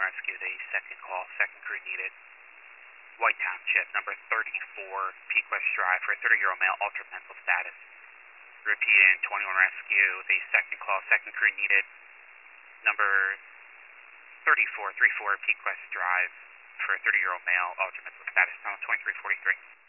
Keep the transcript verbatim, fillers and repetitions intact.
Rescue, the second call, second crew needed. White Township, number thirty-four, Pequest Drive, for a thirty-year-old male, altered mental status. Repeating, twenty-one Rescue, the second call, second crew needed. Number thirty-four, thirty-four, Pequest Drive, for a thirty-year-old male, altered mental status, tunnel twenty-three forty-three.